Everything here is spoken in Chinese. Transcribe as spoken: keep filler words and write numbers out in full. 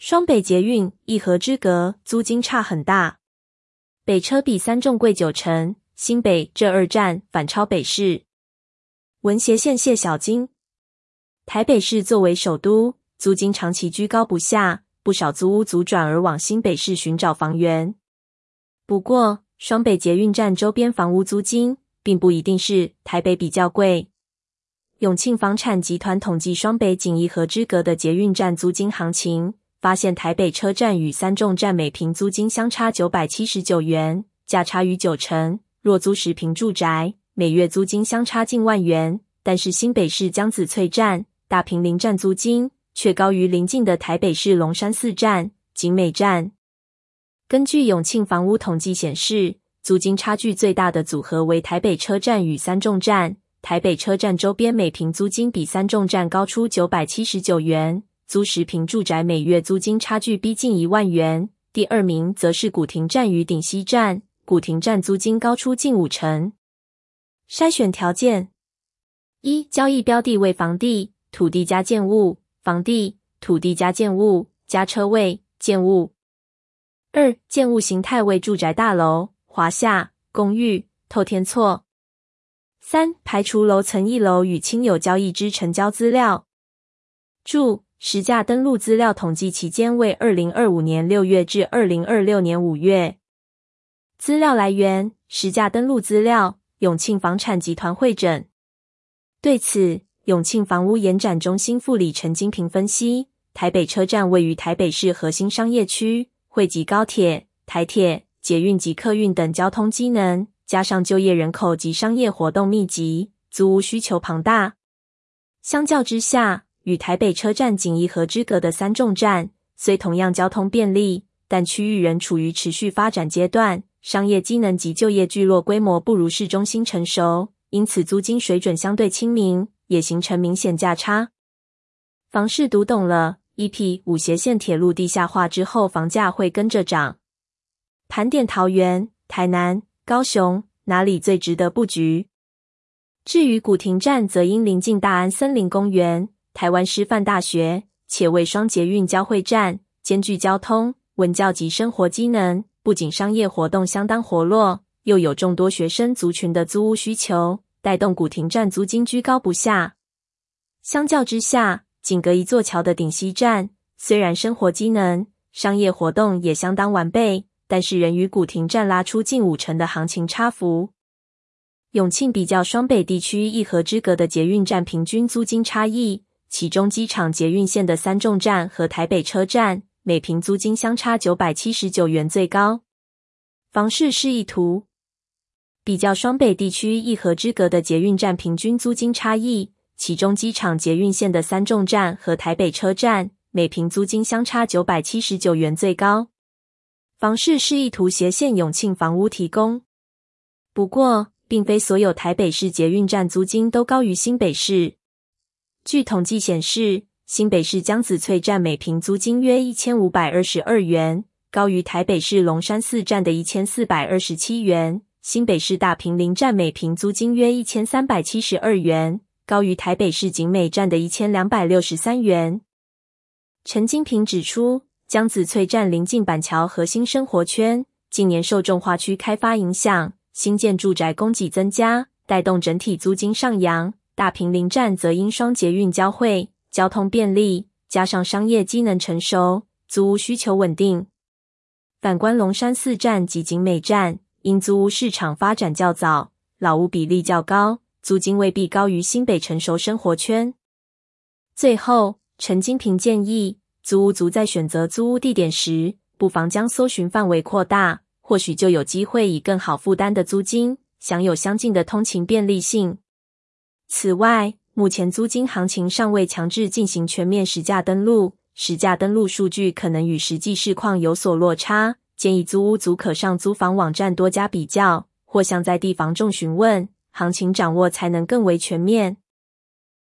双北捷运一河之隔，租金差很大。北车比三重贵九成，新北这二站反超北市。文协线谢小金。台北市作为首都，租金长期居高不下，不少租屋族转而往新北市寻找房源。不过，双北捷运站周边房屋租金并不一定是台北比较贵。永庆房产集团统计双北仅一河之隔的捷运站租金行情，发现台北车站与三重站每坪租金相差九百七十九元，价差逾九成。若租十坪住宅，每月租金相差近万元，但是新北市江子翠站、大坪林站租金却高于邻近的台北市龙山寺站、景美站。根据永庆房屋统计显示，租金差距最大的组合为台北车站与三重站。台北车站周边每坪租金比三重站高出九百七十九元，租十坪住宅每月租金差距逼近一万元。第二名则是古亭站与顶溪站，古亭站租金高出近五成。筛选条件：一、交易标的为房地、土地加建物、房地、土地加建物加车位、建物。二、建物形态为住宅大楼、华夏、公寓、透天厝。三、排除楼层一楼与亲友交易之成交资料。注：实价登录资料统计期间为二零二五年六月至二零二六年五月。资料来源：实价登录资料，永庆房产集团汇整。对此，永庆房屋延展中心副理陈金平分析，台北车站位于台北市核心商业区，汇集高铁、台铁、捷运及客运等交通机能，加上就业人口及商业活动密集，租屋需求庞大。相较之下，与台北车站仅一河之隔的三重站，虽同样交通便利，但区域仍处于持续发展阶段，商业机能及就业聚落规模不如市中心成熟，因此租金水准相对亲民，也形成明显价差。房市读懂了 E P 五 斜线铁路地下化之后，房价会跟着涨。盘点桃园、台南、高雄哪里最值得布局？至于古亭站，则因临近大安森林公园、台湾师范大学，且为双捷运交汇站，兼具交通、文教及生活机能，不仅商业活动相当活络，又有众多学生族群的租屋需求，带动古亭站租金居高不下。相较之下，仅隔一座桥的顶溪站，虽然生活机能、商业活动也相当完备，但是仍与古亭站拉出近五成的行情差幅。永庆比较双北地区一河之隔的捷运站平均租金差异，其中机场捷运线的三重站和台北车站每坪租金相差九百七十九元最高。房市示意图比较双北地区一河之隔的捷运站平均租金差异，其中机场捷运线的三重站和台北车站每坪租金相差九百七十九元最高。房市示意图斜线永庆房屋提供。不过，并非所有台北市捷运站租金都高于新北市。据统计显示，新北市江子翠站每坪租金约一千五百二十二元，高于台北市龙山寺站的一千四百二十七元。新北市大坪林站每坪租金约一千三百七十二元，高于台北市景美站的一千两百六十三元。陈金平指出，江子翠站临近板桥核心生活圈，近年受重划区开发影响，新建住宅供给增加，带动整体租金上扬。大坪林站则因双捷运交汇，交通便利，加上商业机能成熟，租屋需求稳定。反观龙山寺站及景美站，因租屋市场发展较早，老屋比例较高，租金未必高于新北成熟生活圈。最后，陈金平建议，租屋族在选择租屋地点时，不妨将搜寻范围扩大，或许就有机会以更好负担的租金，享有相近的通勤便利性。此外，目前租金行情尚未强制进行全面实价登录，实价登录数据可能与实际市况有所落差，建议租屋族可上租房网站多加比较，或向在地房仲询问，行情掌握才能更为全面。